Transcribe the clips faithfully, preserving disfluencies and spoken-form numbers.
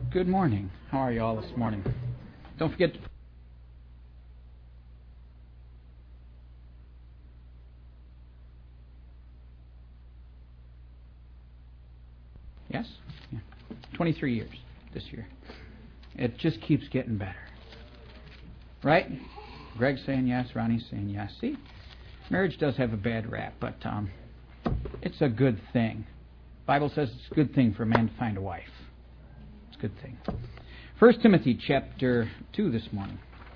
Good morning. How are you all this morning? Don't forget to... Yes? Yeah. twenty-three years this year. It just keeps getting better. Right? Greg's saying yes, Ronnie's saying yes. See? Marriage does have a bad rap, but um, it's a good thing. The Bible says it's a good thing for a man to find a wife. It's a good thing. First Timothy chapter two this morning.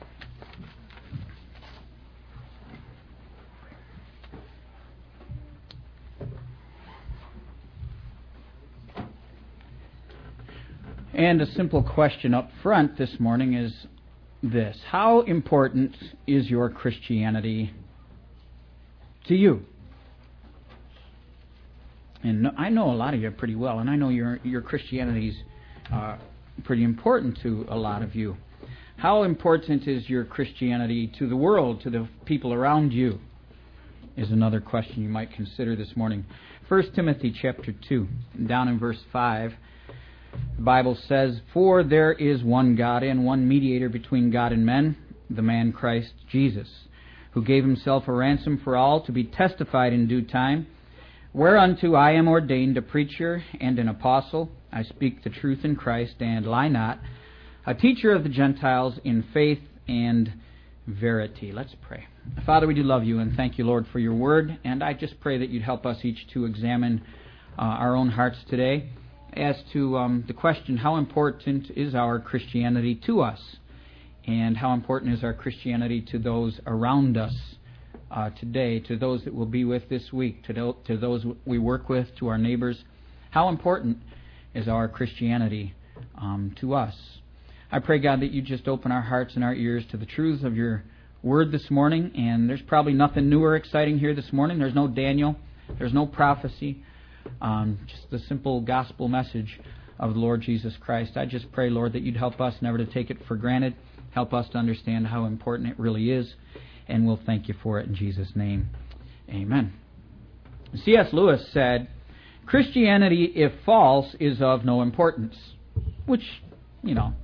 And a simple question up front this morning is this: how important is your Christianity to you? And I know a lot of you pretty well, and I know your your Christianity's uh, pretty important to a lot of you. How important is your Christianity to the world, to the people around you, is another question you might consider this morning. First Timothy chapter two, down in verse five, the Bible says, "For there is one God and one mediator between God and men, the man Christ Jesus, who gave himself a ransom for all, to be testified in due time. Whereunto I am ordained a preacher and an apostle. I speak the truth in Christ, and lie not, a teacher of the Gentiles in faith and verity." Let's pray. Father, we do love you, and thank you, Lord, for your word. And I just pray that you'd help us each to examine uh, our own hearts today as to um, the question, how important is our Christianity to us? And how important is our Christianity to those around us uh, today, to those that we'll be with this week, to, do, to those we work with, to our neighbors? How important is our Christianity um, to us? I pray, God, that you just open our hearts and our ears to the truths of your word this morning. And there's probably nothing new or exciting here this morning. There's no Daniel. There's no prophecy. Um, just the simple gospel message of the Lord Jesus Christ. I just pray, Lord, that you'd help us never to take it for granted. Help us to understand how important it really is. And we'll thank you for it in Jesus' name. Amen. C S Lewis said, "Christianity, if false, is of no importance." Which, you know,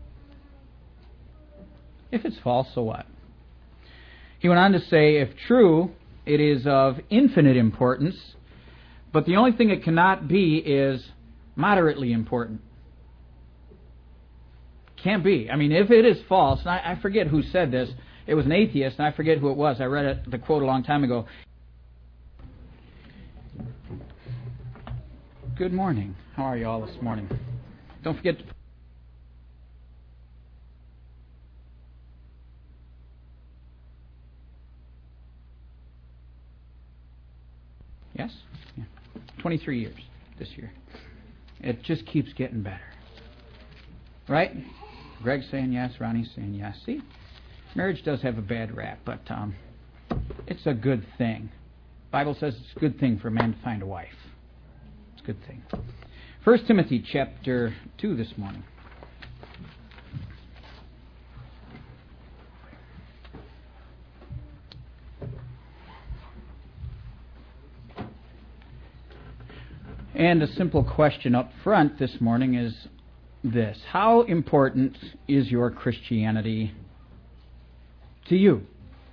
if it's false, so what? He went on to say, if true, it is of infinite importance, but the only thing it cannot be is moderately important. Can't be. I mean, if it is false, and I, I forget who said this, it was an atheist, and I forget who it was. I read it, the quote a long time ago. Good morning. How are you all this morning? Don't forget to... Yes? Yeah. twenty-three years this year. It just keeps getting better. Right? Greg's saying yes, Ronnie's saying yes. See? Marriage does have a bad rap, but um, it's a good thing. The Bible says it's a good thing for a man to find a wife. It's a good thing. First Timothy chapter two this morning. And a simple question up front this morning is this: how important is your Christianity to you?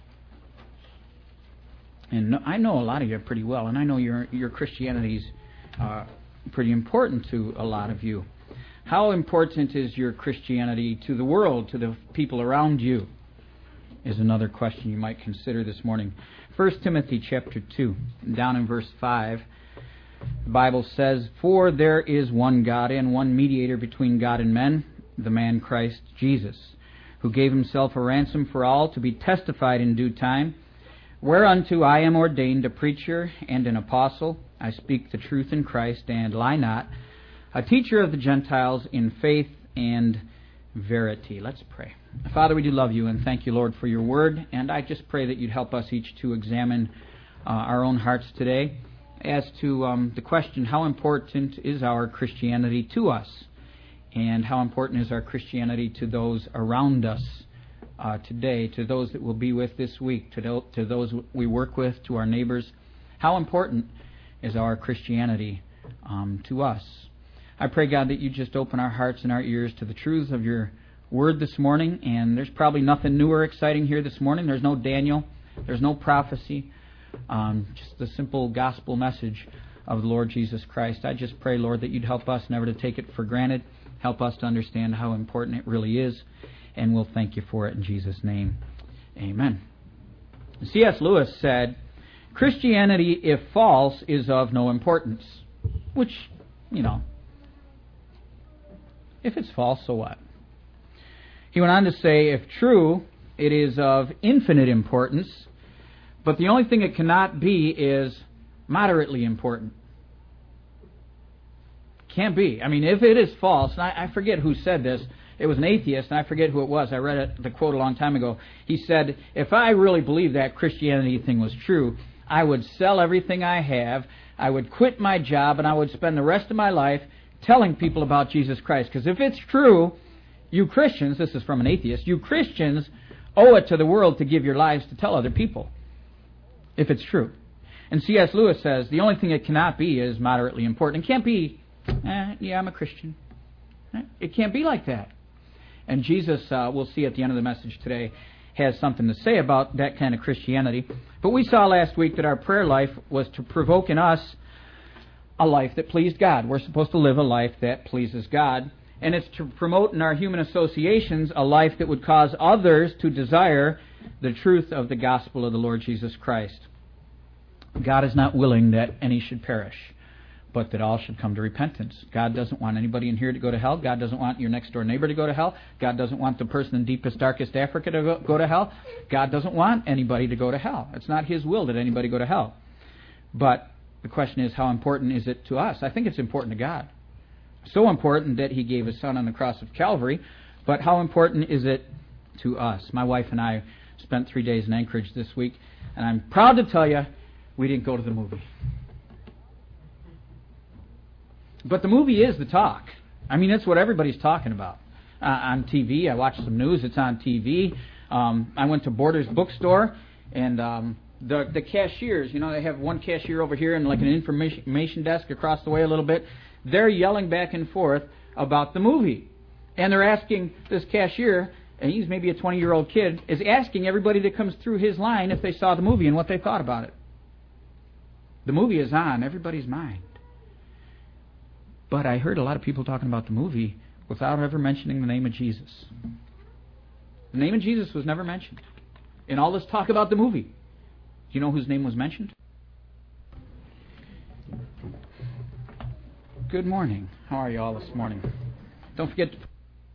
And I know a lot of you pretty well, and I know your your Christianity's uh, pretty important to a lot of you. How important is your Christianity to the world, to the people around you, is another question you might consider this morning. First Timothy chapter two, down in verse five, the Bible says, "For there is one God and one mediator between God and men, the man Christ Jesus, who gave himself a ransom for all, to be testified in due time. Whereunto I am ordained a preacher and an apostle. I speak the truth in Christ, and lie not, a teacher of the Gentiles in faith and verity." Let's pray. Father, we do love you, and thank you, Lord, for your word. And I just pray that you'd help us each to examine uh, our own hearts today as to um, the question, how important is our Christianity to us? And how important is our Christianity to those around us uh, today, to those that we'll be with this week, to, do, to those we work with, to our neighbors? How important is our Christianity um, to us? I pray, God, that you just open our hearts and our ears to the truths of your word this morning. And there's probably nothing new or exciting here this morning. There's no Daniel. There's no prophecy. Um, just the simple gospel message of the Lord Jesus Christ. I just pray, Lord, that you'd help us never to take it for granted. Help us to understand how important it really is. And we'll thank you for it in Jesus' name. Amen. C S Lewis said, Christianity, if false, is of no importance. Which, you know, if it's false, so what? He went on to say, if true, it is of infinite importance, but the only thing it cannot be is moderately important. Can't be. I mean, if it is false, and I, I forget who said this, it was an atheist, and I forget who it was. I read it, the quote a long time ago. He said, if I really believed that Christianity thing was true, I would sell everything I have, I would quit my job, and I would spend the rest of my life telling people about Jesus Christ. Because if it's true, you Christians, this is from an atheist, you Christians owe it to the world to give your lives to tell other people. If it's true. And C S Lewis says, the only thing it cannot be is moderately important. It can't be, eh, yeah, I'm a Christian. It can't be like that. And Jesus, uh, we'll see at the end of the message today, has something to say about that kind of Christianity. But we saw last week that our prayer life was to provoke in us a life that pleased God. We're supposed to live a life that pleases God. And it's to promote in our human associations a life that would cause others to desire the truth of the gospel of the Lord Jesus Christ. God is not willing that any should perish, but that all should come to repentance. God doesn't want anybody in here to go to hell. God doesn't want your next door neighbor to go to hell. God doesn't want the person in deepest, darkest Africa to go, go to hell. God doesn't want anybody to go to hell. It's not His will that anybody go to hell. But the question is, how important is it to us? I think it's important to God. So important that He gave His Son on the cross of Calvary. But how important is it to us? My wife and I spent three days in Anchorage this week, and I'm proud to tell you we didn't go to the movie. But the movie is the talk. I mean, it's what everybody's talking about. Uh, on T V, I watched some news, it's on T V. Um, I went to Borders Bookstore, and um, the the cashiers, you know, they have one cashier over here and like an information desk across the way a little bit. They're yelling back and forth about the movie. And they're asking this cashier, and he's maybe a twenty-year-old kid, is asking everybody that comes through his line if they saw the movie and what they thought about it. The movie is on everybody's mind. But I heard a lot of people talking about the movie without ever mentioning the name of Jesus. The name of Jesus was never mentioned in all this talk about the movie. Do you know whose name was mentioned? Good morning. How are you all this morning? Don't forget to...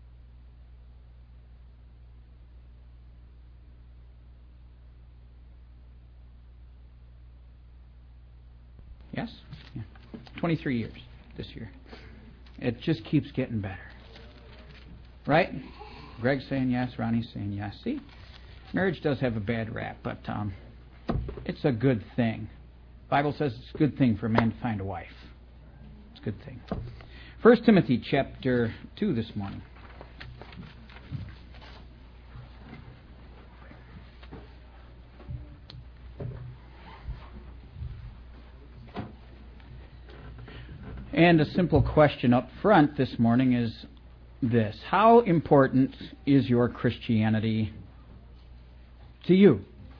Yes? Yeah. twenty-three years this year. It just keeps getting better. Right? Greg's saying yes, Ronnie's saying yes. See? Marriage does have a bad rap, but um, it's a good thing. The Bible says it's a good thing for a man to find a wife. It's a good thing. First Timothy chapter two this morning. And a simple question up front this morning is this. How important is your Christianity to you?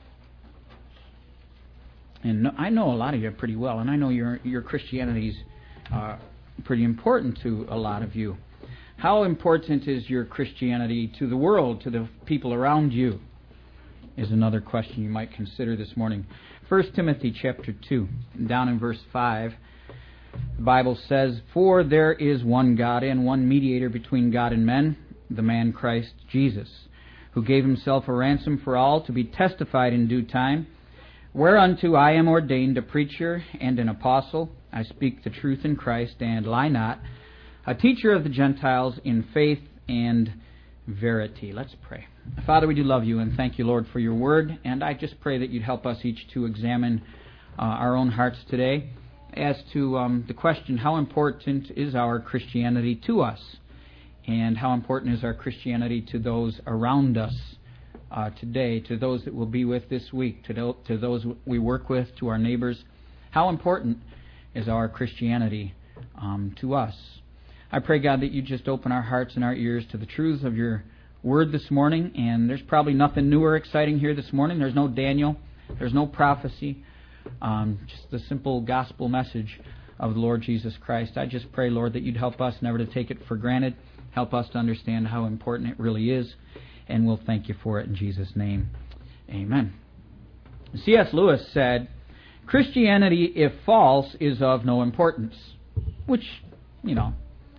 And I know a lot of you pretty well, and I know your your Christianity's uh, pretty important to a lot of you. How important is your Christianity to the world, to the people around you? Is another question you might consider this morning. First Timothy chapter two, down in verse five. The Bible says, for there is one God and one mediator between God and men, the man Christ Jesus, who gave himself a ransom for all to be testified in due time, whereunto I am ordained a preacher and an apostle. I speak the truth in Christ and lie not, a teacher of the Gentiles in faith and verity. Let's pray. Father, we do love you and thank you, Lord, for your word, and I just pray that you'd help us each to examine uh, our own hearts today as to um, the question, how important is our Christianity to us? And how important is our Christianity to those around us uh, today, to those that we'll be with this week, to, do, to those we work with, to our neighbors? How important is our Christianity um, to us? I pray, God, that you just open our hearts and our ears to the truths of your word this morning. And there's probably nothing new or exciting here this morning. There's no Daniel. There's no prophecy. Um, just the simple gospel message of the Lord Jesus Christ. I just pray, Lord, that you'd help us never to take it for granted. Help us to understand how important it really is. And we'll thank you for it in Jesus' name. Amen. C S Lewis said, Christianity, if false, is of no importance. Which, you know,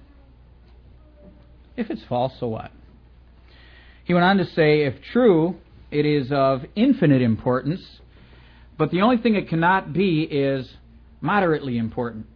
if it's false, so what? He went on to say, if true, it is of infinite importance, but the only thing it cannot be is moderately important.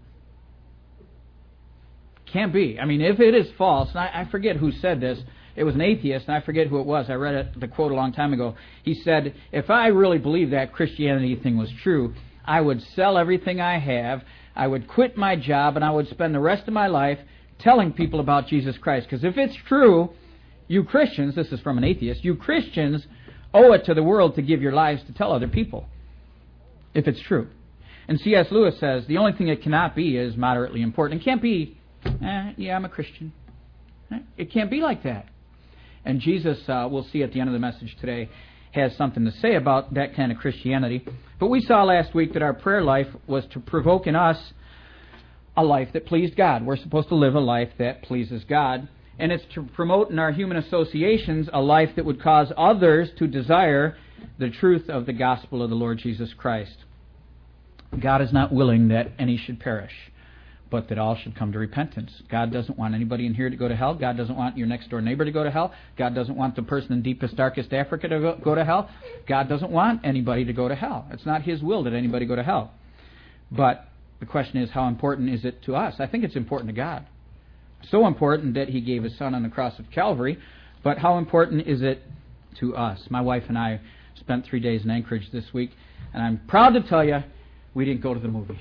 Can't be. I mean, if it is false, and I, I forget who said this, it was an atheist, and I forget who it was. I read it, the quote a long time ago. He said, if I really believed that Christianity thing was true, I would sell everything I have, I would quit my job, and I would spend the rest of my life telling people about Jesus Christ. Because if it's true, you Christians, this is from an atheist, you Christians owe it to the world to give your lives to tell other people. If it's true. And C S Lewis says, the only thing it cannot be is moderately important. It can't be, eh, yeah, I'm a Christian. It can't be like that. And Jesus, uh, we'll see at the end of the message today, has something to say about that kind of Christianity. But we saw last week that our prayer life was to provoke in us a life that pleased God. We're supposed to live a life that pleases God. And it's to promote in our human associations a life that would cause others to desire the truth of the gospel of the Lord Jesus Christ. God is not willing that any should perish, but that all should come to repentance. God doesn't want anybody in here to go to hell. God doesn't want your next door neighbor to go to hell. God doesn't want the person in deepest, darkest Africa to go, go to hell. God doesn't want anybody to go to hell. It's not His will that anybody go to hell. But the question is, how important is it to us? I think it's important to God. So important that He gave His Son on the cross of Calvary. But how important is it to us? My wife and I spent three days in Anchorage this week, and I'm proud to tell you we didn't go to the movie.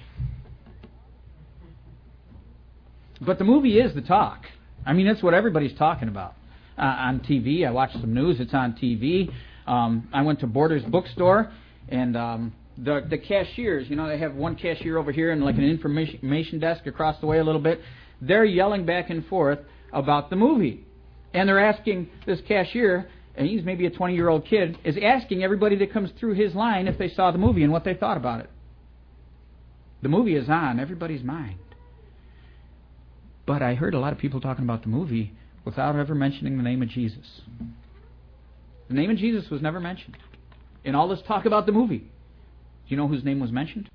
But the movie is the talk. I mean, that's what everybody's talking about. Uh, on T V, I watched some news, it's on T V. Um, I went to Borders Bookstore, and um, the the cashiers, you know, they have one cashier over here and like an information desk across the way a little bit. They're yelling back and forth about the movie. And they're asking this cashier, and he's maybe a twenty-year-old kid, is asking everybody that comes through his line if they saw the movie and what they thought about it. The movie is on everybody's mind. But I heard a lot of people talking about the movie without ever mentioning the name of Jesus. The name of Jesus was never mentioned in all this talk about the movie. Do you know whose name was mentioned?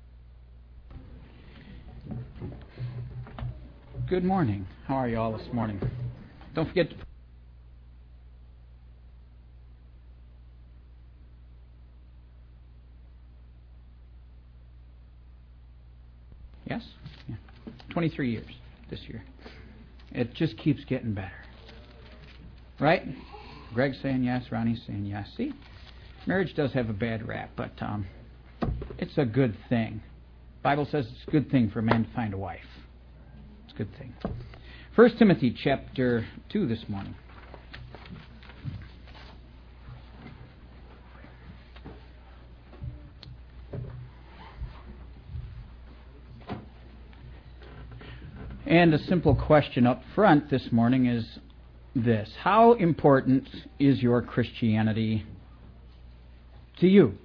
Good morning. How are you all this morning? Don't forget to... Yes? Yeah. twenty-three years this year. It just keeps getting better. Right? Greg's saying yes, Ronnie's saying yes. See? Marriage does have a bad rap, but um, it's a good thing. The Bible says it's a good thing for a man to find a wife. It's a good thing. First Timothy chapter two this morning. And a simple question up front this morning is this. How important is your Christianity to you?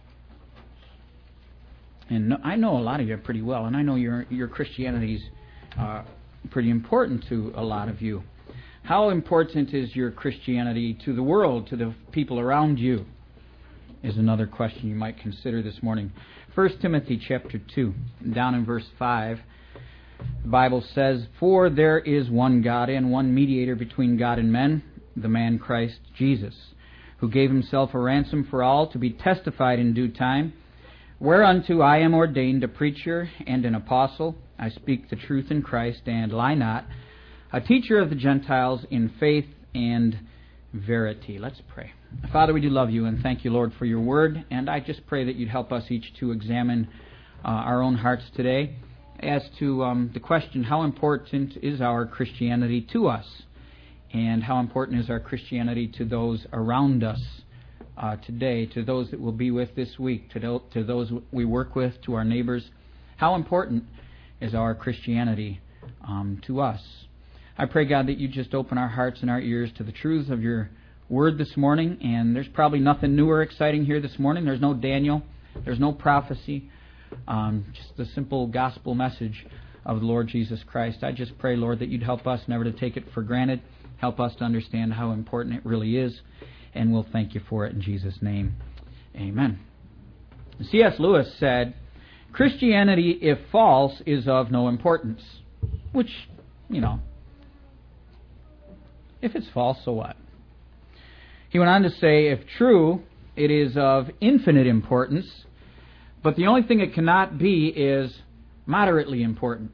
And I know a lot of you pretty well, and I know your your Christianity's uh, pretty important to a lot of you. How important is your Christianity to the world, to the people around you? Is another question you might consider this morning. First Timothy chapter two, down in verse five. The Bible says, for there is one God and one mediator between God and men, the man Christ Jesus, who gave himself a ransom for all, to be testified in due time, whereunto I am ordained a preacher and an apostle. I speak the truth in Christ and lie not, a teacher of the Gentiles in faith and verity. Let's pray. Father, we do love you and thank you, Lord, for your word, and I just pray that you'd help us each to examine uh, our own hearts today as to um, the question, how important is our Christianity to us? And how important is our Christianity to those around us uh, today, to those that we'll be with this week, to, do- to those we work with, to our neighbors? How important is our Christianity um, to us? I pray, God, that you just open our hearts and our ears to the truths of your word this morning. And there's probably nothing new or exciting here this morning. There's no Daniel. There's no prophecy. Um, just the simple gospel message of the Lord Jesus Christ. I just pray, Lord, that you'd help us never to take it for granted. Help us to understand how important it really is. And we'll thank you for it in Jesus' name. Amen. C S Lewis said, Christianity, if false, is of no importance. Which, you know, if it's false, so what? He went on to say, if true, it is of infinite importance, but the only thing it cannot be is moderately important.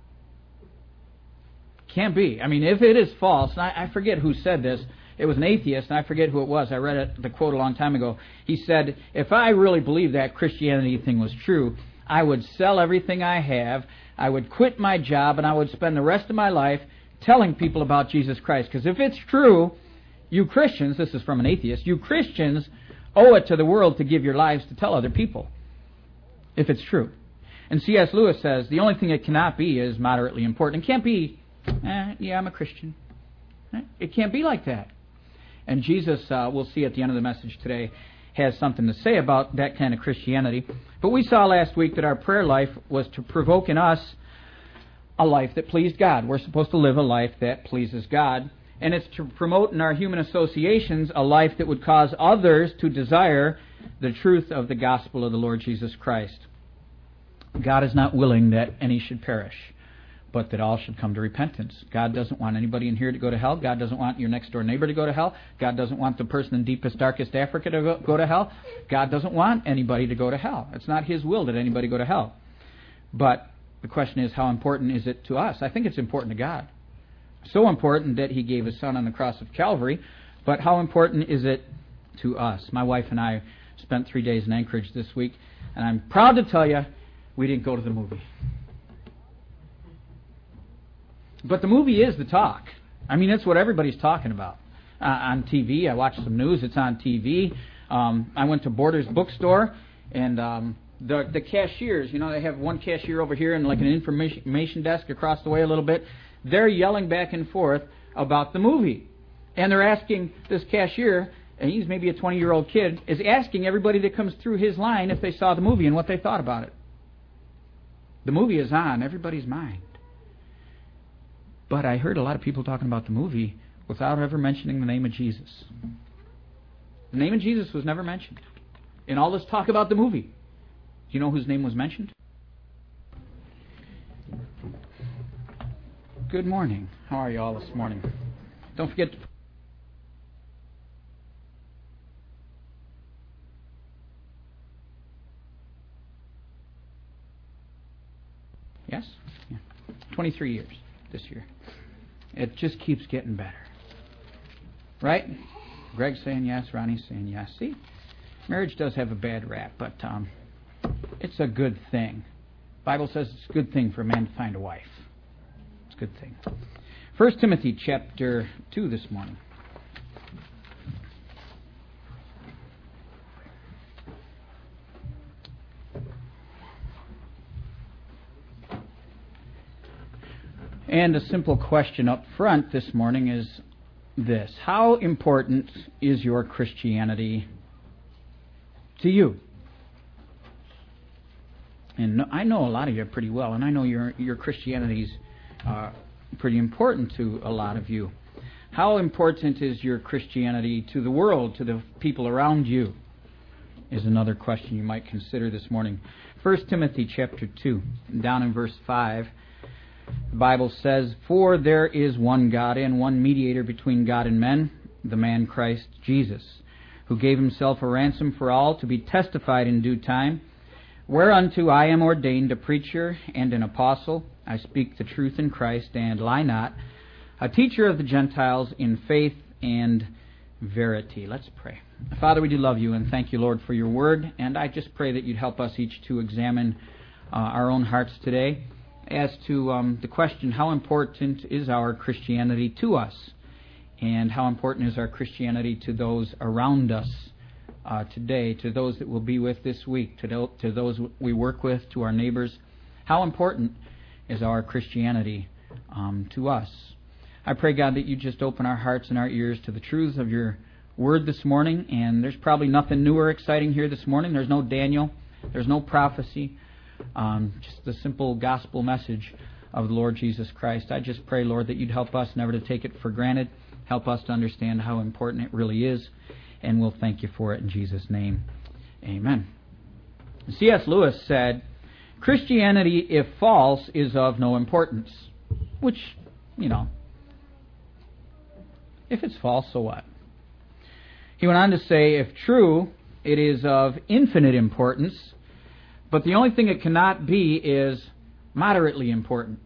Can't be. I mean, if it is false, and I, I forget who said this, it was an atheist, and I forget who it was. I read it, the quote a long time ago. He said, if I really believed that Christianity thing was true, I would sell everything I have, I would quit my job, and I would spend the rest of my life telling people about Jesus Christ. Because if it's true, you Christians, this is from an atheist, you Christians owe it to the world to give your lives to tell other people. If it's true. And C S Lewis says, the only thing it cannot be is moderately important. It can't be, eh, yeah, I'm a Christian. It can't be like that. And Jesus, uh, we'll see at the end of the message today, has something to say about that kind of Christianity. But we saw last week that our prayer life was to provoke in us a life that pleased God. We're supposed to live a life that pleases God. And it's to promote in our human associations a life that would cause others to desire the truth of the gospel of the Lord Jesus Christ. God is not willing that any should perish, but that all should come to repentance. God doesn't want anybody in here to go to hell. God doesn't want your next door neighbor to go to hell. God doesn't want the person in deepest, darkest Africa to go, go to hell. God doesn't want anybody to go to hell. It's not His will that anybody go to hell. But the question is, how important is it to us? I think it's important to God. So important that He gave His Son on the cross of Calvary. But how important is it to us? My wife and I spent three days in Anchorage this week, and I'm proud to tell you we didn't go to the movie. But the movie is the talk. I mean, that's what everybody's talking about. Uh, on T V, I watched some news, it's on T V. Um, I went to Borders Bookstore, and um, the the cashiers, you know, they have one cashier over here and like an information desk across the way a little bit. They're yelling back and forth about the movie. And they're asking this cashier, and he's maybe a twenty-year-old kid, is asking everybody that comes through his line if they saw the movie and what they thought about it. The movie is on everybody's mind. But I heard a lot of people talking about the movie without ever mentioning the name of Jesus. The name of Jesus was never mentioned in all this talk about the movie. Do you know whose name was mentioned? Good morning. How are you all this morning? Don't forget to... Yes? Yeah. twenty-three years this year. It just keeps getting better. Right? Greg's saying yes, Ronnie's saying yes. See? Marriage does have a bad rap, but um, it's a good thing. The Bible says it's a good thing for a man to find a wife. It's a good thing. First Timothy chapter two this morning. And a simple question up front this morning is this. How important is your Christianity to you? And I know a lot of you pretty well, and I know your your Christianity's uh, pretty important to a lot of you. How important is your Christianity to the world, to the people around you, is another question you might consider this morning. First Timothy chapter two, down in verse five. The Bible says, for there is one God and one mediator between God and men, the man Christ Jesus, who gave himself a ransom for all to be testified in due time, whereunto I am ordained a preacher and an apostle. I speak the truth in Christ and lie not, a teacher of the Gentiles in faith and verity. Let's pray. Father, we do love you and thank you, Lord, for your word, and I just pray that you'd help us each to examine uh, our own hearts today as to um, the question, how important is our Christianity to us? And how important is our Christianity to those around us uh, today, to those that we'll be with this week, to, do, to those we work with, to our neighbors? How important is our Christianity um, to us? I pray, God, that you just open our hearts and our ears to the truths of your word this morning. And there's probably nothing new or exciting here this morning. There's no Daniel. There's no prophecy. Um, just the simple gospel message of the Lord Jesus Christ. I just pray, Lord, that you'd help us never to take it for granted. Help us to understand how important it really is. And we'll thank you for it in Jesus' name. Amen. C S Lewis said, Christianity, if false, is of no importance. Which, you know, if it's false, so what? He went on to say, if true, it is of infinite importance, but the only thing it cannot be is moderately important.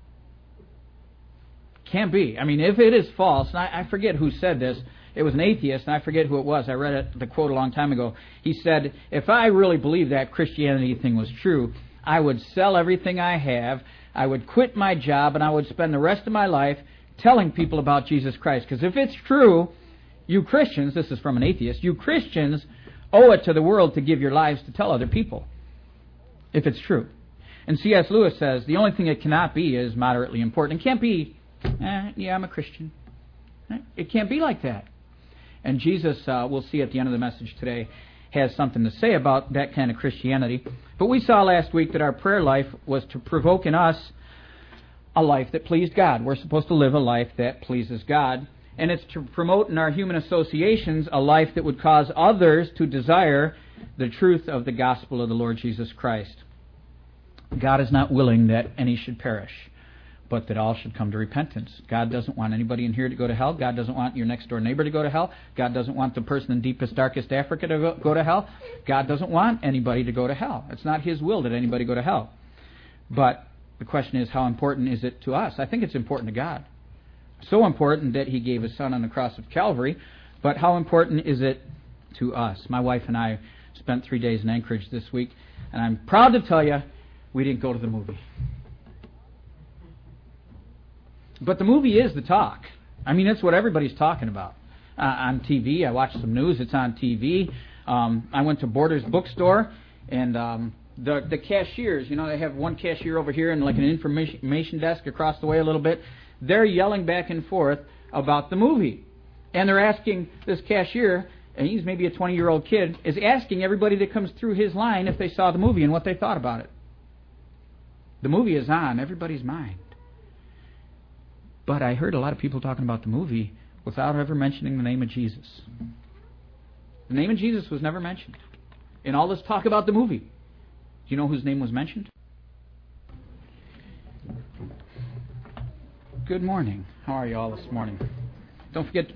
Can't be. I mean, if it is false, and I, I forget who said this, it was an atheist, and I forget who it was. I read it, the quote a long time ago. He said, if I really believed that Christianity thing was true, I would sell everything I have, I would quit my job, and I would spend the rest of my life telling people about Jesus Christ. Because if it's true, you Christians, this is from an atheist, you Christians owe it to the world to give your lives to tell other people. If it's true. And C S Lewis says, the only thing it cannot be is moderately important. It can't be, eh, yeah, I'm a Christian. It can't be like that. And Jesus, uh, we'll see at the end of the message today, has something to say about that kind of Christianity. But we saw last week that our prayer life was to provoke in us a life that pleased God. We're supposed to live a life that pleases God. And it's to promote in our human associations a life that would cause others to desire the truth of the gospel of the Lord Jesus Christ. God is not willing that any should perish, but that all should come to repentance. God doesn't want anybody in here to go to hell. God doesn't want your next door neighbor to go to hell. God doesn't want the person in deepest, darkest Africa to go, go to hell. God doesn't want anybody to go to hell. It's not His will that anybody go to hell. But the question is, how important is it to us? I think it's important to God. So important that He gave His Son on the cross of Calvary. But how important is it to us? My wife and I spent three days in Anchorage this week, and I'm proud to tell you we didn't go to the movie. But the movie is the talk. I mean, it's what everybody's talking about. Uh, on T V, I watched some news, it's on T V. Um, I went to Borders Bookstore, and um, the the cashiers, you know, they have one cashier over here and like an information desk across the way a little bit. They're yelling back and forth about the movie. And they're asking this cashier, and he's maybe a twenty-year-old kid, is asking everybody that comes through his line if they saw the movie and what they thought about it. The movie is on everybody's mind. But I heard a lot of people talking about the movie without ever mentioning the name of Jesus. The name of Jesus was never mentioned in all this talk about the movie. Do you know whose name was mentioned? Good morning. How are you all this morning? Don't forget to...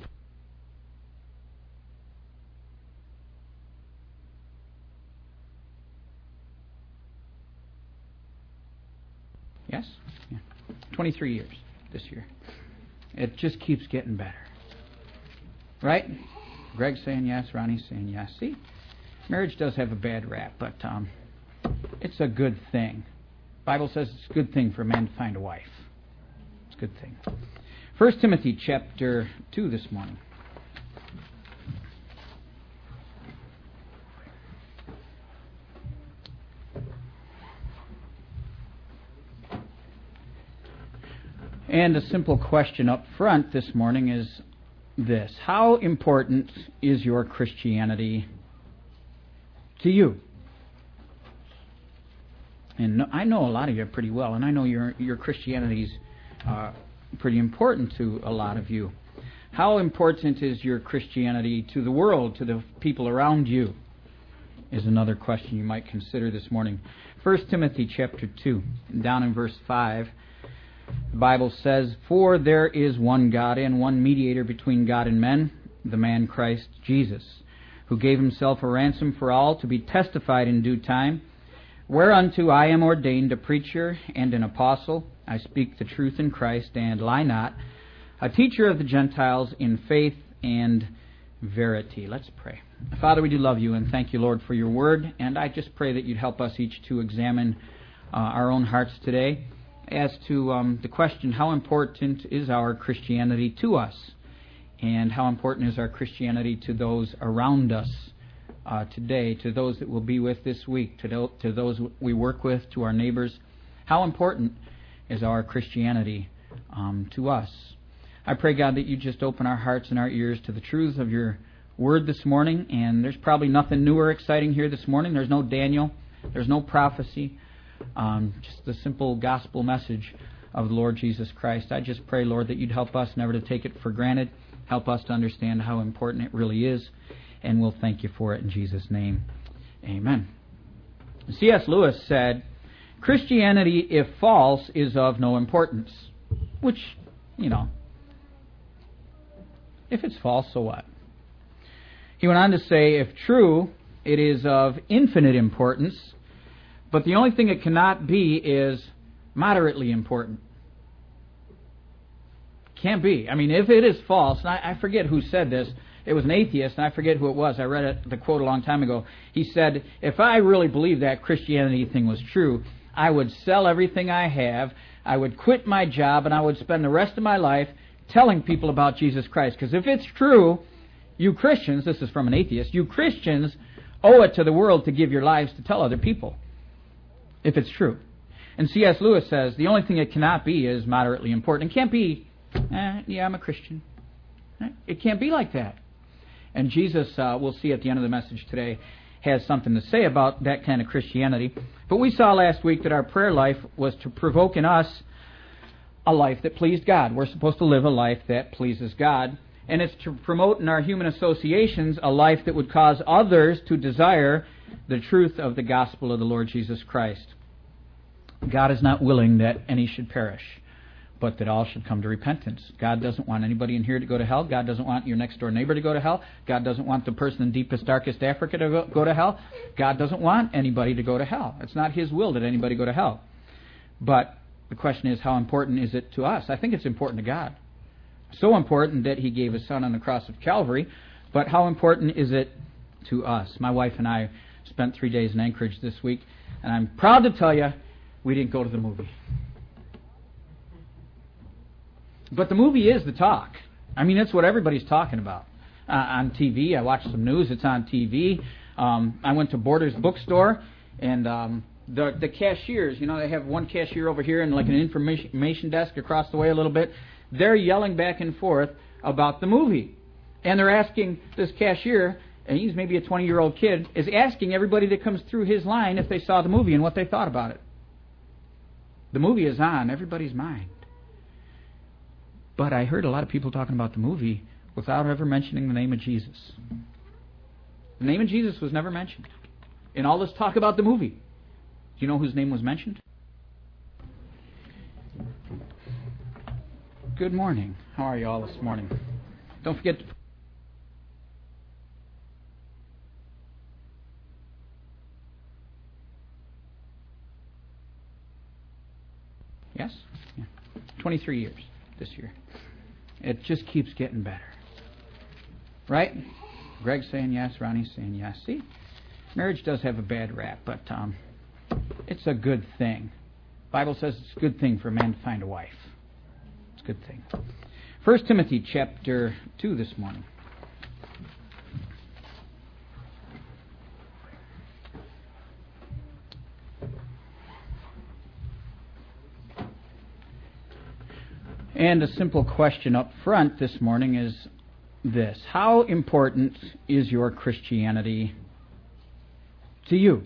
Yes? Yeah. twenty-three years this year. It just keeps getting better. Right? Greg's saying yes, Ronnie's saying yes. See? Marriage does have a bad rap, but um, it's a good thing. The Bible says it's a good thing for a man to find a wife. It's a good thing. First Timothy chapter two this morning. And a simple question up front this morning is this. How important is your Christianity to you? And I know a lot of you pretty well, and I know your your Christianity is uh, pretty important to a lot of you. How important is your Christianity to the world, to the people around you, is another question you might consider this morning. First Timothy chapter two, down in verse five. The Bible says, For there is one God and one mediator between God and men, the man Christ Jesus, who gave himself a ransom for all, to be testified in due time, whereunto I am ordained a preacher and an apostle. I speak the truth in Christ, and lie not, a teacher of the Gentiles in faith and verity. Let's pray. Father, we do love you, and thank you, Lord, for your word, and I just pray that you'd help us each to examine uh, our own hearts today as to um, the question, how important is our Christianity to us? And how important is our Christianity to those around us uh, today, to those that we'll be with this week, to, do- to those we work with, to our neighbors? How important is our Christianity um, to us? I pray, God, that you just open our hearts and our ears to the truths of your word this morning. And there's probably nothing new or exciting here this morning. There's no Daniel. There's no prophecy. Um, just the simple gospel message of the Lord Jesus Christ. I just pray, Lord, that you'd help us never to take it for granted. Help us to understand how important it really is. And we'll thank you for it in Jesus' name. Amen. C S Lewis said, Christianity, if false, is of no importance. Which, you know, if it's false, so what? He went on to say, if true, it is of infinite importance, but the only thing it cannot be is moderately important. Can't be. I mean, if it is false, and I, I forget who said this, it was an atheist, and I forget who it was. I read it, the quote a long time ago. He said, if I really believed that Christianity thing was true, I would sell everything I have, I would quit my job, and I would spend the rest of my life telling people about Jesus Christ. Because if it's true, you Christians, this is from an atheist, you Christians owe it to the world to give your lives to tell other people. If it's true. And C S Lewis says, the only thing it cannot be is moderately important. It can't be, eh, yeah, I'm a Christian. It can't be like that. And Jesus, uh, we'll see at the end of the message today, has something to say about that kind of Christianity. But we saw last week that our prayer life was to provoke in us a life that pleased God. We're supposed to live a life that pleases God. And it's to promote in our human associations a life that would cause others to desire the truth of the gospel of the Lord Jesus Christ. God is not willing that any should perish, but that all should come to repentance. God doesn't want anybody in here to go to hell. God doesn't want your next door neighbor to go to hell. God doesn't want the person in deepest, darkest Africa to go, go to hell. God doesn't want anybody to go to hell. It's not His will that anybody go to hell. But the question is, how important is it to us? I think it's important to God. So important that He gave His Son on the cross of Calvary. But how important is it to us? My wife and I spent three days in Anchorage this week, and I'm proud to tell you we didn't go to the movie. But the movie is the talk. I mean, it's what everybody's talking about. Uh, on T V, I watched some news, it's on T V. Um, I went to Borders Bookstore, and um, the the cashiers, you know, they have one cashier over here and like an information desk across the way a little bit. They're yelling back and forth about the movie. And they're asking this cashier, and he's maybe a twenty-year-old kid, is asking everybody that comes through his line if they saw the movie and what they thought about it. The movie is on everybody's mind. But I heard a lot of people talking about the movie without ever mentioning the name of Jesus. The name of Jesus was never mentioned in all this talk about the movie. Do you know whose name was mentioned? Good morning. How are you all this morning? Don't forget to... Yes? Yeah. twenty-three years this year. It just keeps getting better. Right? Greg's saying yes, Ronnie's saying yes. See? Marriage does have a bad rap, but um, it's a good thing. The Bible says it's a good thing for a man to find a wife. It's a good thing. First Timothy chapter two this morning. And a simple question up front this morning is this. How important is your Christianity to you?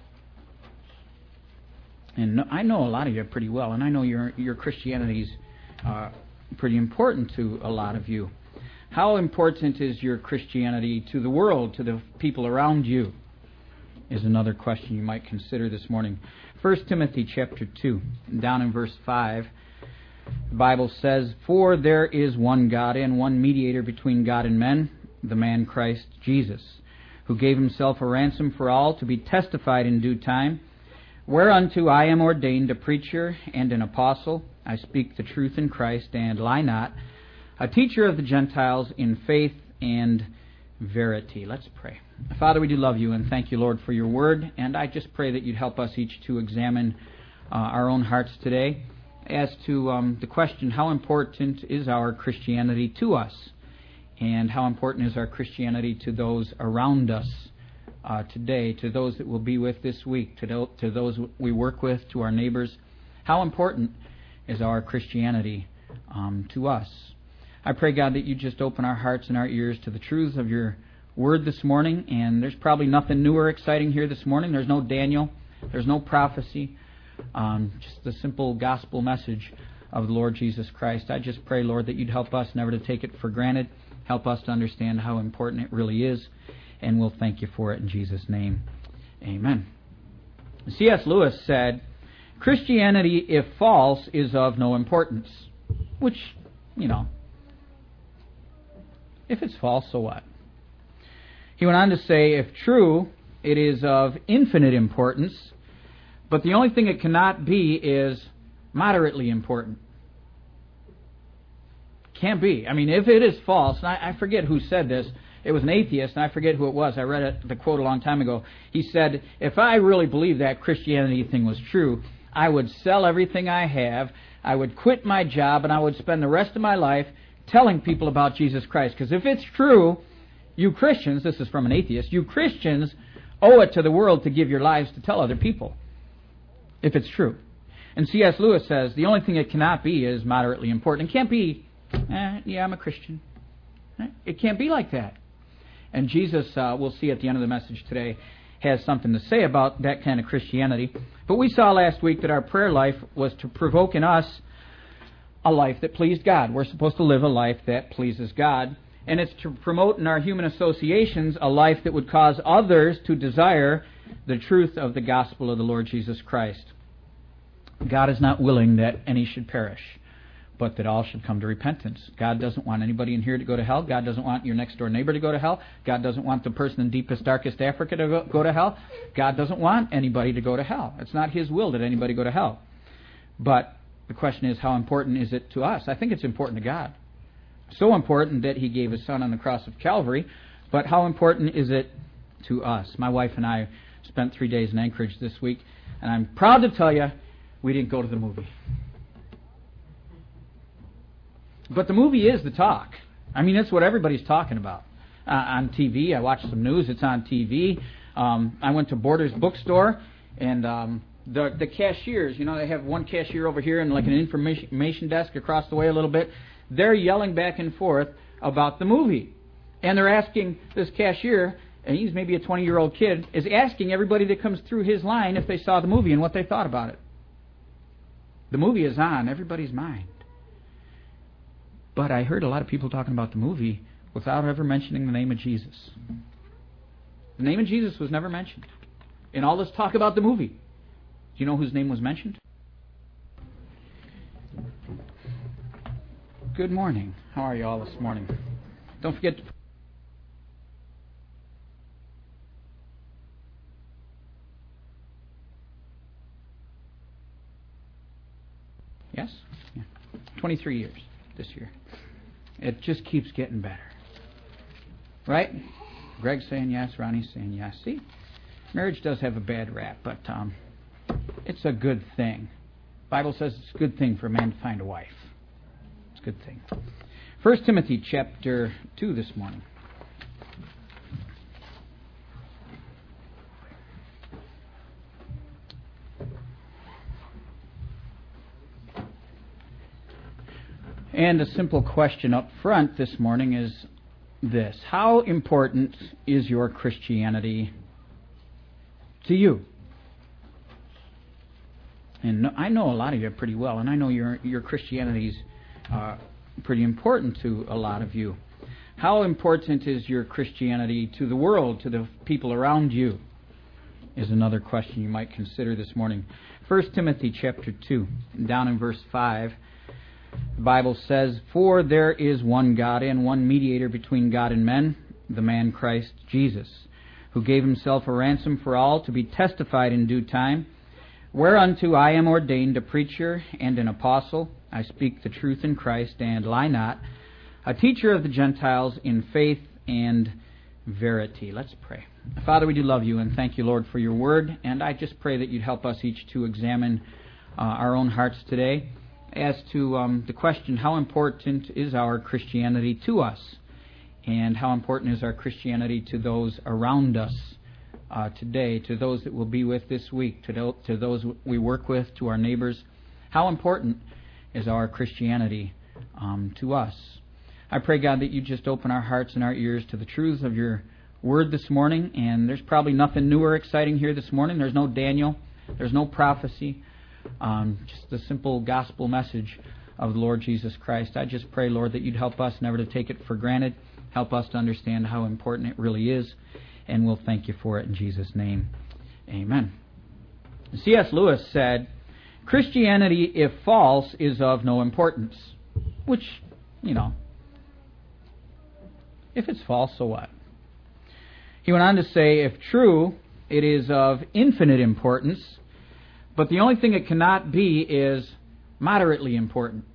And I know a lot of you pretty well, and I know your your Christianity's uh, pretty important to a lot of you. How important is your Christianity to the world, to the people around you? Is another question you might consider this morning. First Timothy chapter two, down in verse five. The Bible says, for there is one God and one mediator between God and men, the man Christ Jesus, who gave himself a ransom for all, to be testified in due time, whereunto I am ordained a preacher and an apostle. I speak the truth in Christ and lie not, a teacher of the Gentiles in faith and verity. Let's pray. Father, we do love you and thank you, Lord, for your word, and I just pray that you'd help us each to examine uh, our own hearts today as to um, the question, how important is our Christianity to us? And how important is our Christianity to those around us uh, today, to those that we'll be with this week, to, do, to those we work with, to our neighbors? How important is our Christianity um, to us? I pray, God, that you just open our hearts and our ears to the truths of your word this morning. And there's probably nothing new or exciting here this morning. There's no Daniel. There's no prophecy. Um, just the simple gospel message of the Lord Jesus Christ. I just pray, Lord, that you'd help us never to take it for granted. Help us to understand how important it really is. And we'll thank you for it in Jesus' name. Amen. C S Lewis said, Christianity, if false, is of no importance. Which, you know, if it's false, so what? He went on to say, if true, it is of infinite importance, but the only thing it cannot be is moderately important. Can't be. I mean, if it is false, and I, I forget who said this, it was an atheist, and I forget who it was. I read it, the quote a long time ago. He said, if I really believed that Christianity thing was true, I would sell everything I have, I would quit my job, and I would spend the rest of my life telling people about Jesus Christ. Because if it's true, you Christians, this is from an atheist, you Christians owe it to the world to give your lives to tell other people. If it's true. And C S Lewis says, the only thing it cannot be is moderately important. It can't be, eh, yeah, I'm a Christian. It can't be like that. And Jesus, uh, we'll see at the end of the message today, has something to say about that kind of Christianity. But we saw last week that our prayer life was to provoke in us a life that pleased God. We're supposed to live a life that pleases God. And it's to promote in our human associations a life that would cause others to desire the truth of the gospel of the Lord Jesus Christ. God is not willing that any should perish, but that all should come to repentance. God doesn't want anybody in here to go to hell. God doesn't want your next door neighbor to go to hell. God doesn't want the person in deepest, darkest Africa to go, go to hell. God doesn't want anybody to go to hell. It's not His will that anybody go to hell. But the question is, how important is it to us? I think it's important to God. So important that He gave His Son on the cross of Calvary. But how important is it to us? My wife and I spent three days in Anchorage this week, and I'm proud to tell you we didn't go to the movie. But the movie is the talk. I mean, that's what everybody's talking about. Uh, on T V, I watched some news, it's on T V. Um, I went to Borders Bookstore, and um, the the cashiers, you know, they have one cashier over here and like an information desk across the way a little bit. They're yelling back and forth about the movie. And they're asking this cashier, and he's maybe a twenty-year-old kid, is asking everybody that comes through his line if they saw the movie and what they thought about it. The movie is on everybody's mind. But I heard a lot of people talking about the movie without ever mentioning the name of Jesus. The name of Jesus was never mentioned in all this talk about the movie. Do you know whose name was mentioned? Good morning. How are you all this morning? Don't forget to... Yes? Yeah. twenty-three years this year. It just keeps getting better. Right? Greg's saying yes, Ronnie's saying yes. See? Marriage does have a bad rap, but um, it's a good thing. The Bible says it's a good thing for a man to find a wife. It's a good thing. First Timothy chapter two this morning. And a simple question up front this morning is this. How important is your Christianity to you? And I know a lot of you pretty well, and I know your your Christianity is uh, pretty important to a lot of you. How important is your Christianity to the world, to the people around you, is another question you might consider this morning. First Timothy chapter two, down in verse five. The Bible says, for there is one God and one mediator between God and men, the man Christ Jesus, who gave himself a ransom for all to be testified in due time, whereunto I am ordained a preacher and an apostle. I speak the truth in Christ and lie not, a teacher of the Gentiles in faith and verity. Let's pray. Father, we do love you and thank you, Lord, for your word, and I just pray that you'd help us each to examine uh, our own hearts today as to um, the question, how important is our Christianity to us? And how important is our Christianity to those around us uh, today, to those that we'll be with this week, to, do, to those we work with, to our neighbors? How important is our Christianity um, to us? I pray, God, that you just open our hearts and our ears to the truths of your word this morning. And there's probably nothing new or exciting here this morning. There's no Daniel. There's no prophecy. Um, just the simple gospel message of the Lord Jesus Christ. I just pray, Lord, that you'd help us never to take it for granted. Help us to understand how important it really is. And we'll thank you for it in Jesus' name. Amen. C S Lewis said, Christianity, if false, is of no importance. Which, you know, if it's false, so what? He went on to say, if true, it is of infinite importance, but the only thing it cannot be is moderately important.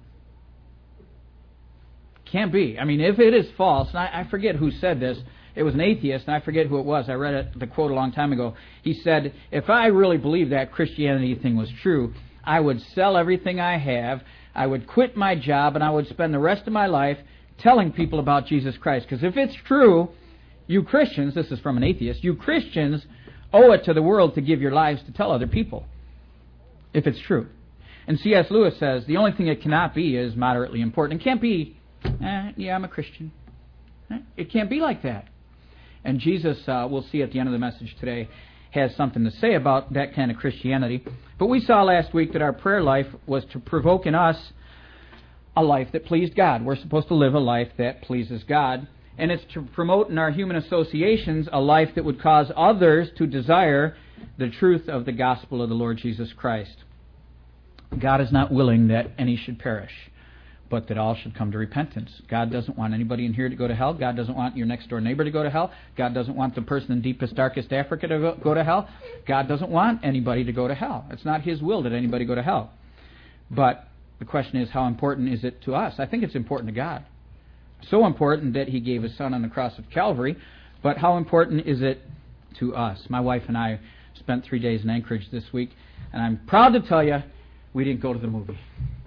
Can't be. I mean, if it is false, and I, I forget who said this, it was an atheist, and I forget who it was. I read it, the quote a long time ago. He said, if I really believed that Christianity thing was true, I would sell everything I have, I would quit my job, and I would spend the rest of my life telling people about Jesus Christ. Because if it's true, you Christians, this is from an atheist, you Christians owe it to the world to give your lives to tell other people. If it's true. And C S Lewis says, the only thing it cannot be is moderately important. It can't be, eh, yeah, I'm a Christian. It can't be like that. And Jesus, uh, we'll see at the end of the message today, has something to say about that kind of Christianity. But we saw last week that our prayer life was to provoke in us a life that pleased God. We're supposed to live a life that pleases God. And it's to promote in our human associations a life that would cause others to desire the truth of the gospel of the Lord Jesus Christ. God is not willing that any should perish, but that all should come to repentance. God doesn't want anybody in here to go to hell. God doesn't want your next door neighbor to go to hell. God doesn't want the person in deepest, darkest Africa to go, go to hell. God doesn't want anybody to go to hell. It's not His will that anybody go to hell. But the question is, how important is it to us? I think it's important to God. So important that He gave His Son on the cross of Calvary. But how important is it to us? My wife and I spent three days in Anchorage this week, and I'm proud to tell you we didn't go to the movie.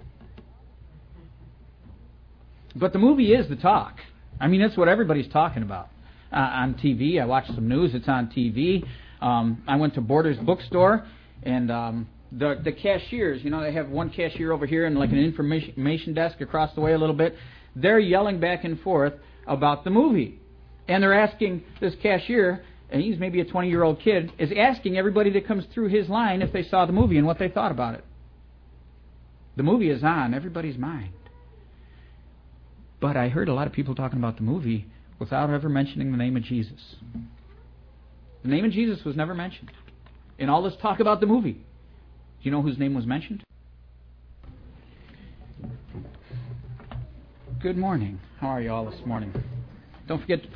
But the movie is the talk. I mean, that's what everybody's talking about. Uh, on T V, I watched some news, it's on T V. Um, I went to Borders Bookstore, and um, the the cashiers, you know, they have one cashier over here and like an information desk across the way a little bit. They're yelling back and forth about the movie. And they're asking this cashier, and he's maybe a twenty-year-old kid, is asking everybody that comes through his line if they saw the movie and what they thought about it. The movie is on everybody's mind. But I heard a lot of people talking about the movie without ever mentioning the name of Jesus. The name of Jesus was never mentioned in all this talk about the movie. Do you know whose name was mentioned? Good morning. How are you all this morning? Don't forget to...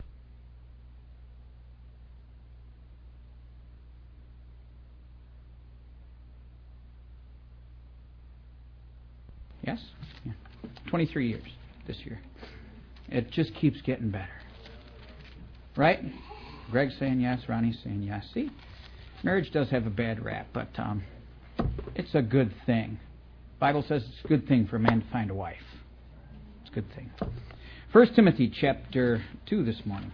Yes? Yeah. twenty-three years this year. It just keeps getting better. Right? Greg's saying yes, Ronnie's saying yes. See? Marriage does have a bad rap, but um, it's a good thing. The Bible says it's a good thing for a man to find a wife. It's a good thing. First Timothy chapter two this morning.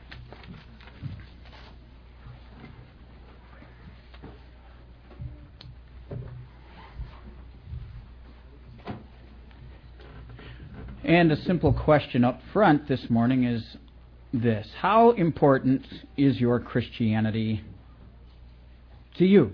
And a simple question up front this morning is this. How important is your Christianity to you?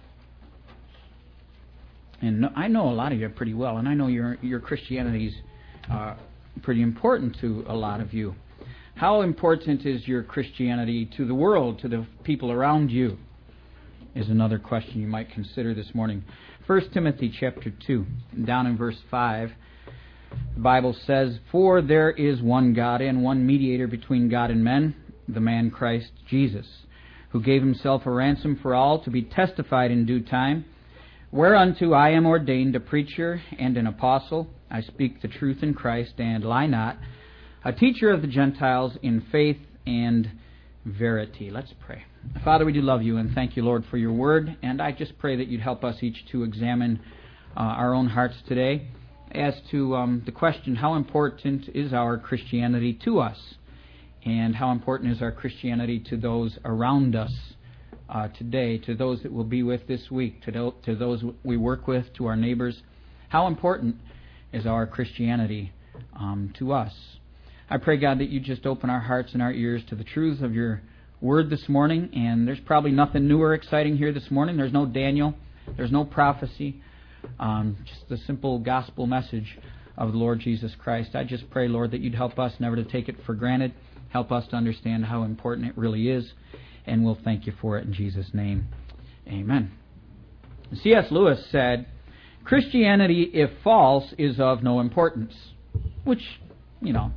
And I know a lot of you pretty well, and I know your your Christianity is uh, pretty important to a lot of you. How important is your Christianity to the world, to the people around you, is another question you might consider this morning. First Timothy chapter two, down in verse five. The Bible says, for there is one God and one mediator between God and men, the man Christ Jesus, who gave himself a ransom for all to be testified in due time, whereunto I am ordained a preacher and an apostle. I speak the truth in Christ and lie not, a teacher of the Gentiles in faith and verity. Let's pray. Father, we do love you and thank you, Lord, for your word. And I just pray that you'd help us each to examine uh, our own hearts today as to um, the question, how important is our Christianity to us? And how important is our Christianity to those around us uh, today, to those that we'll be with this week, to, do- to those we work with, to our neighbors? How important is our Christianity um, to us? I pray, God, that you just open our hearts and our ears to the truths of your word this morning. And there's probably nothing new or exciting here this morning. There's no Daniel. There's no prophecy. Um, just the simple gospel message of the Lord Jesus Christ. I just pray, Lord, that you'd help us never to take it for granted. Help us to understand how important it really is. And we'll thank you for it in Jesus' name. Amen. C S Lewis said, Christianity, if false, is of no importance. Which, you know,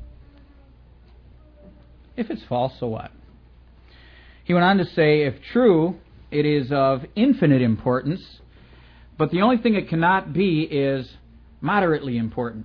if it's false, so what? He went on to say, if true, it is of infinite importance, but the only thing it cannot be is moderately important.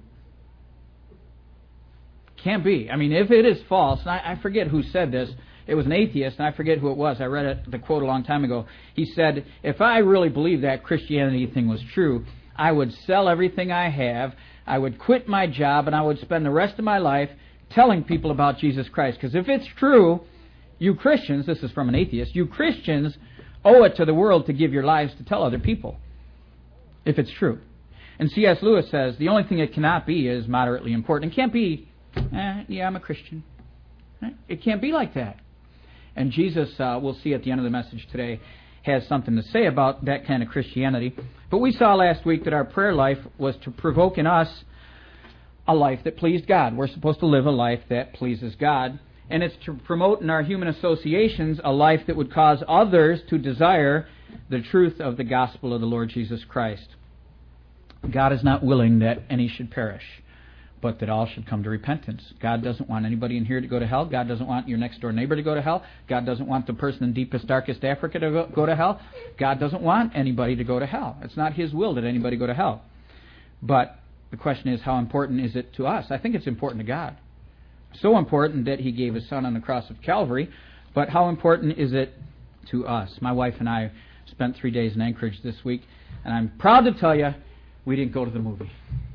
Can't be. I mean, if it is false, and I, I forget who said this, it was an atheist, and I forget who it was. I read it, the quote a long time ago. He said, if I really believed that Christianity thing was true, I would sell everything I have, I would quit my job, and I would spend the rest of my life telling people about Jesus Christ. Because if it's true, you Christians, this is from an atheist, you Christians owe it to the world to give your lives to tell other people. If it's true. And C S Lewis says, the only thing it cannot be is moderately important. It can't be, eh, yeah, I'm a Christian. It can't be like that. And Jesus, uh, we'll see at the end of the message today, has something to say about that kind of Christianity. But we saw last week that our prayer life was to provoke in us a life that pleased God. We're supposed to live a life that pleases God. And it's to promote in our human associations a life that would cause others to desire the truth of the gospel of the Lord Jesus Christ. God is not willing that any should perish, but that all should come to repentance. God doesn't want anybody in here to go to hell. God doesn't want your next door neighbor to go to hell. God doesn't want the person in deepest, darkest Africa to go, go to hell. God doesn't want anybody to go to hell. It's not His will that anybody go to hell. But the question is, how important is it to us? I think it's important to God. So important that He gave His Son on the cross of Calvary. But how important is it to us? My wife and I spent three days in Anchorage this week, and I'm proud to tell you we didn't go to the movie.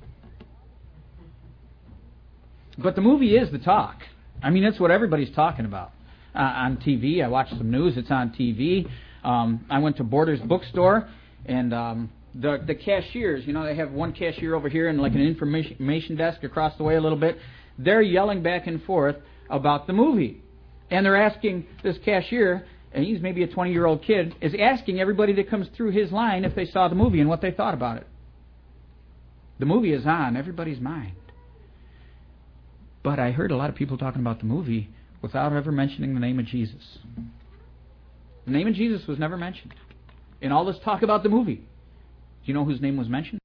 But the movie is the talk. I mean, it's what everybody's talking about. Uh, on T V, I watched some news, it's on T V. Um, I went to Borders Bookstore, and um, the the cashiers, you know, they have one cashier over here and like an information desk across the way a little bit. They're yelling back and forth about the movie. And they're asking this cashier, and he's maybe a twenty-year-old kid, is asking everybody that comes through his line if they saw the movie and what they thought about it. The movie is on everybody's mind. But I heard a lot of people talking about the movie without ever mentioning the name of Jesus. The name of Jesus was never mentioned in all this talk about the movie. Do you know whose name was mentioned?